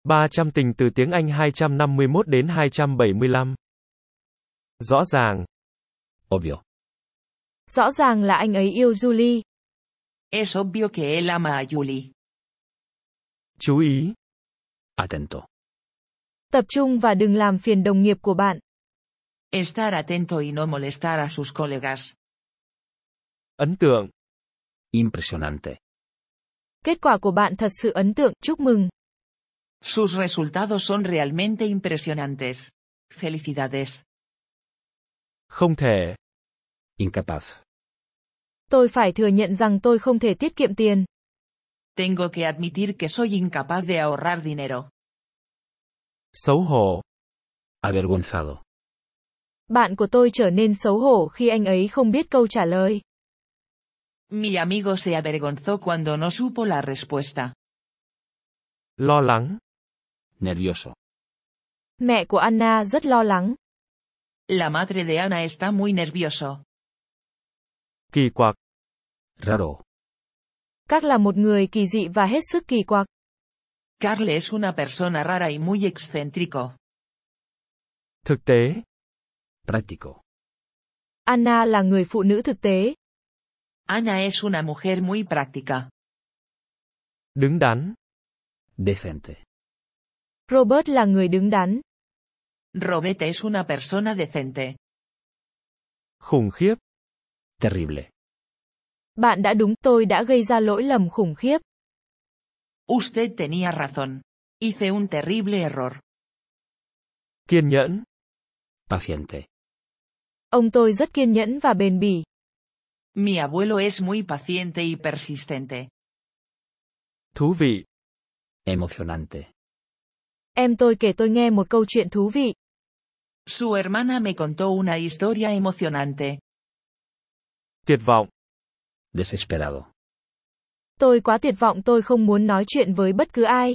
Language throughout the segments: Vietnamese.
300 tình từ tiếng Anh 251 đến 275. Rõ ràng. Obvio. Rõ ràng là anh ấy yêu Julie. Es obvio que él ama a Julie. Chú ý. Atento. Tập trung và đừng làm phiền đồng nghiệp của bạn. Estar atento y no molestar a sus colegas. Ấn tượng. Impresionante. Kết quả của bạn thật sự ấn tượng, chúc mừng. Sus resultados son realmente impresionantes. Felicidades. Không thể. Incapaz. Tôi phải thừa nhận rằng tôi không thể tiết kiệm tiền. Tengo que admitir que soy incapaz de ahorrar dinero. Xấu hổ. Avergonzado. Bạn của tôi trở nên xấu hổ khi anh ấy không biết câu trả lời. Mi amigo se avergonzó cuando no supo la respuesta. Lo lắng. Nervioso. Mẹ của Anna rất lo lắng. La madre de Ana está muy nervioso. Kỳ quặc. Raro. Các là một người kỳ dị và hết sức kỳ quặc. Carl es una persona rara y muy excéntrico. Thực tế. Práctico. Anna là người phụ nữ thực tế. Ana es una mujer muy práctica. Đứng đắn. Decente. Robert là người đứng đắn. Robert es una persona decente. Khủng khiếp. Terrible. Bạn đã đúng, tôi đã gây ra lỗi lầm khủng khiếp. Usted tenía razón. Hice un terrible error. Kiên nhẫn. Paciente. Ông tôi rất kiên nhẫn và bền bỉ. Mi abuelo es muy paciente y persistente. Thú vị. Emocionante. Em tôi kể tôi nghe một câu chuyện thú vị. Su hermana me contó una historia emocionante. Tuyệt vọng. Desesperado. Tôi quá tuyệt vọng, tôi không muốn nói chuyện với bất cứ ai.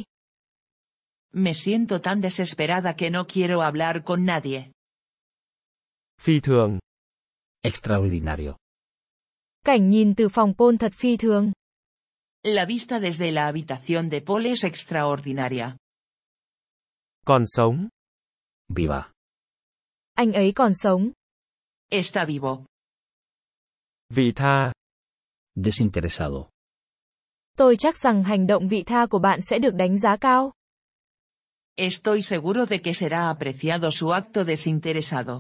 Me siento tan desesperada que no quiero hablar con nadie. Phi thường. Extraordinario. Cảnh nhìn từ phòng Paul thật phi thường. La vista desde la habitación de Paul es extraordinaria. Còn sống. Viva. Anh ấy còn sống. Está vivo. Vị tha. Desinteresado. Tôi chắc rằng hành động vị tha của bạn sẽ được đánh giá cao. Estoy seguro de que será apreciado su acto desinteresado.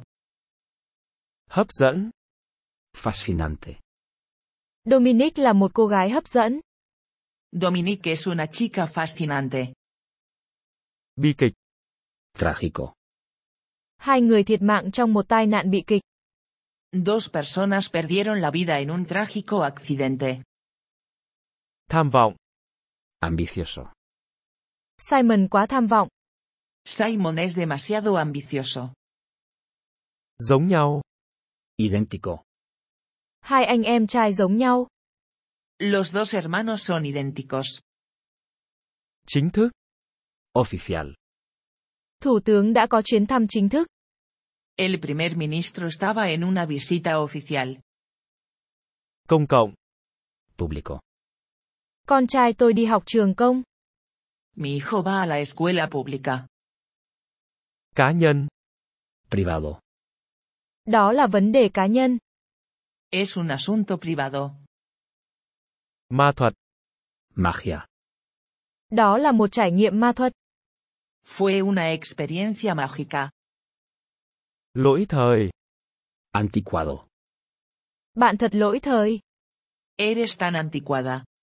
Hấp dẫn. Fascinante. Dominic là một cô gái hấp dẫn. Dominique es una chica fascinante. Bi kịch. Trágico. Hai người thiệt mạng trong một tai nạn bị kịch. Dos personas perdieron la vida en un trágico accidente. Tham vọng. Ambicioso. Simon quá tham vọng. Simon es demasiado ambicioso. Giống nhau. Idéntico. Hai anh em trai giống nhau. Los dos hermanos son idénticos. Chính thức. Oficial. Thủ tướng đã có chuyến thăm chính thức. El primer ministro estaba en una visita oficial. Công cộng. Público. Con trai tôi đi học trường công. Mi hijo va a la escuela pública. Cá nhân. Privado. Đó là vấn đề cá nhân. Es un asunto privado. Ma thuật. Magia. Đó là một trải nghiệm ma thuật. Fue una experiencia mágica. Lỗi thời. Anticuado. Bạn thật lỗi thời. Eres tan anticuada.